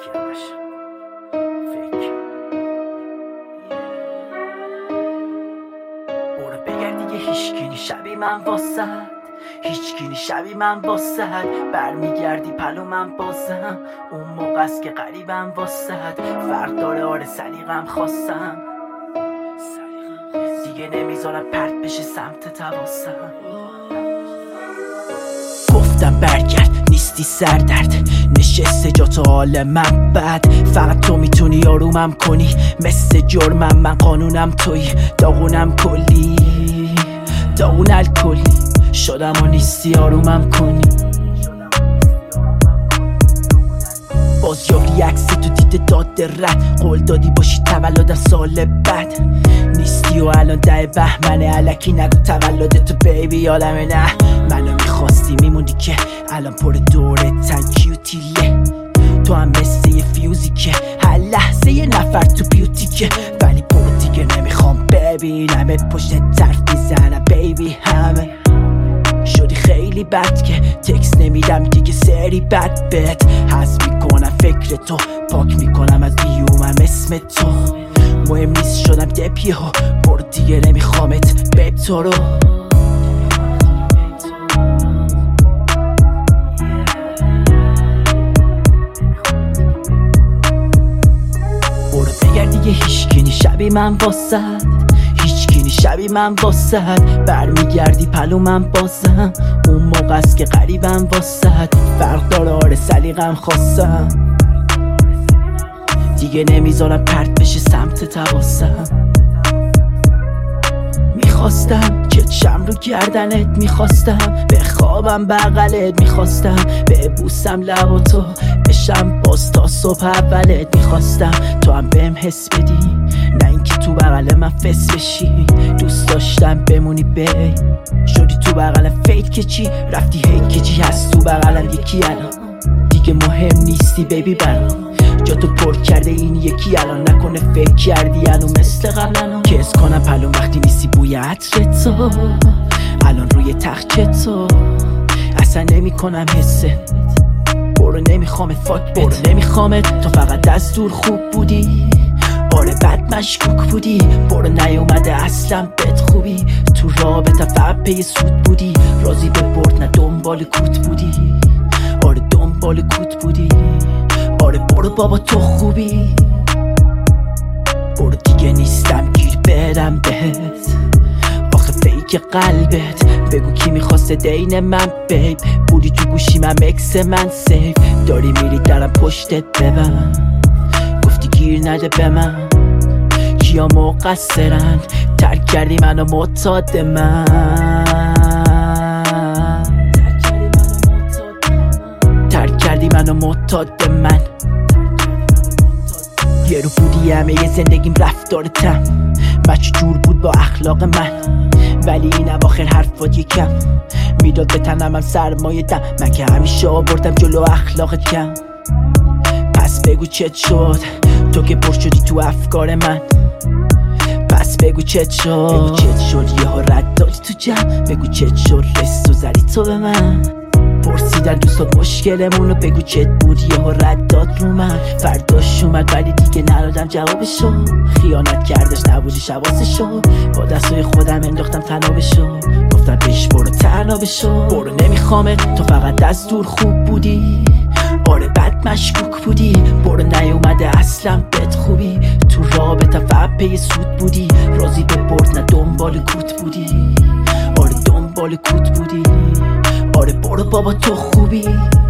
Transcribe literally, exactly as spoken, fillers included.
فیکی همش فیک. برو بگرد دیگه هیچکی شبیه من واسد، هیچکی شبیه من واسد. برمیگردی پلو من بازم، اون موقع است که قریبم واسد. فرق داره آره سلیقم خواستم، دیگه نمیذارم پرت بشه سمت تواسم. گفتم برگرد نیستی سردرد، نشسته جا تو حال من بد. فقط تو میتونی آرومم کنی، مثل جرمم من قانونم توی. داغونم کلی داغون الکلی شدم و نیستی آرومم کنی. باز یاری عکس تو دیده داد رد، قول دادی باشی تولدم سال بعد. نیستی و الان ده بهمنه، الکی نگو تولد تو بیبی عالمه. نه منو میخواستی میموندی که الان پر دوره تنکی و تیله. تو هم مثل یه فیوزی که هر لحظه یه نفر تو بیوتی که. ولی برو دیگه نمیخوام ببینمت پشت طرف میزنم بیبی. همه شدی خیلی بد که تکس نمیدم دیگه، سری بد بد حذف میکنم فکر تو، پاک میکنم از بیومم اسم تو. مهم نیست شدم دپیه ها، برو دیگه نمیخوامت بب تو رو. برو بگرد دیگه هیچکی شبیه من واسد، هیچکی شبیه من واسد. برمیگردی پلو من بازم، اون موقع است که قریبم واسد. فرق داره آره سلیقم خواستم، دیگه نمیذارم پرت بشه سمت تواسم. میخواستم چشم رو گردنت، میخواستم به خوابم بغلت، میخواستم به بوسم لب تو بشم باز تا صبح اولت. میخواستم تو هم بهم حس بدی، نه اینکه تو بغل من فس بشی. دوست داشتم بمونی بی، شدی تو بغلم فیت که چی، رفتی هیت که چی. هست تو بغلم یکی الان دیگه مهم نیستی بیبی برام. جا تو پر کرده این یکی الان، نکنه فکر کردی الان مثل قبلنو. کس کنم پلو وقتی نیستی بوی عطر تو، الان روی تخت تو اصلا نمی کنم حست. برو نمیخوامت فاک برو نمیخوامت، تو فقط از دور خوب بودی آره بد مشکوک بودی. برو نیومده اصلا بد خوبی، تو رابطه فقط پی سود بودی. راضی به برد نه دنبال کوت بودی، آره دنبال کوت بودی. آره برو بابا تو خوبی، برو دیگه نیستم گیر بدم بهت. آخه فیک قلبت بگو کی میخواسته دین من بیب. بودی تو گوشی من مکس من سیف، داری میری درم پشتت ببن. گفتی گیر نده به من، کیا مقصرن ترک کردی منو معتاد من. ترک کردی منو معتاد من. یه رو بودی همه یه زندگیم رفتارتم، بچه جور بود با اخلاق من. ولی این اواخر حرفات یکم میداد به تنم هم سرمایه دم. من که همیشه آوردم جلو اخلاقت کم. پس بگو چت شد تو که پر شدی تو افکار من. پس بگو چت شد بگو چت شد یه ها رد دادی تو جمع. بگو چت شد رست و زدی تو به من. پرسیدن دوستات مشکلمونو، بگو چت بود یه ها رد داد رو من. فرداش اومد ولی دیگه ندادم جوابشو. خیانت کردش نبودیش حواسشو، با دستای خودم انداختم تنابشو. گفتم بهش برو تنابشو. برو نمیخوامت تو فقط از دور خوب بودی آره بد مشکوک بودی. برو نیومده اصلا بد خوبی، تو رابطه فقط پی سود بودی. راضی به برد نه دنبال کوت بودی، آره دنبال کوت بودی. آره برو بابا تو خوبی.